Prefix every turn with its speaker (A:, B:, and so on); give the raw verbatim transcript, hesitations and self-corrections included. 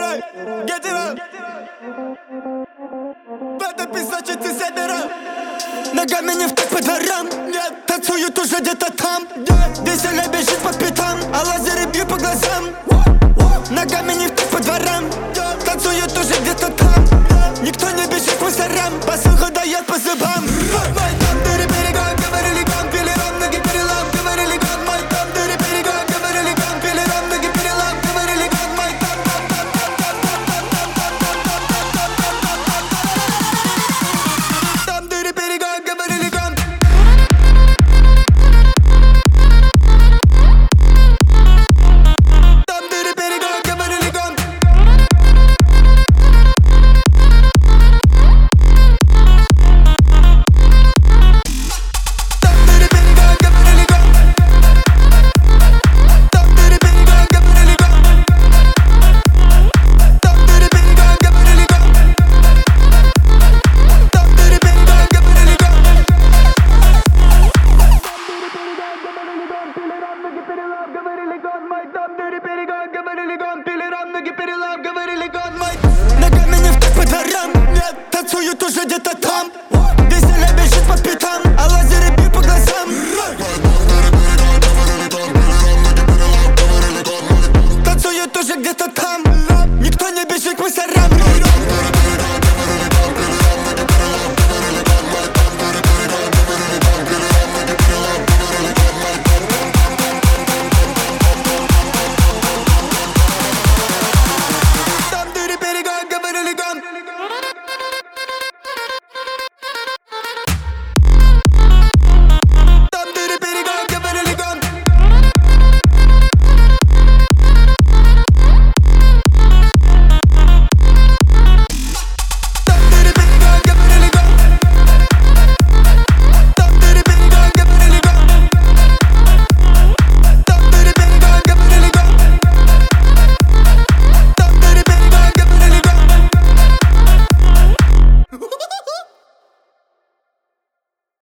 A: Эй, get it up. В это песочнице соберу. Ногами не в так по дворам. Нет, танцуют уже где-то там. Весело бежит по пятам, а лазеры бьют по глазам. Ногами не в так по дворам. Танцуют уже где-то там. Никто не бежит по мусорам. Посылку дает по зубам. Мой там дыры берегом, говорили гон, пили ром, ноги перелом, говорили гон. Мой там дыры берегом, говорили гон, пили ром, ноги перелом, говорили гон. Мой там там там там там там там там там там дыры берегом, говорили гон. Там дыры берегом, говорили гон. Ногами не в так по дворам. Нет, танцуют уже где-то там. Весело бежит по пятам, а лазеры бьют по глазам. Танцуют уже где-то там.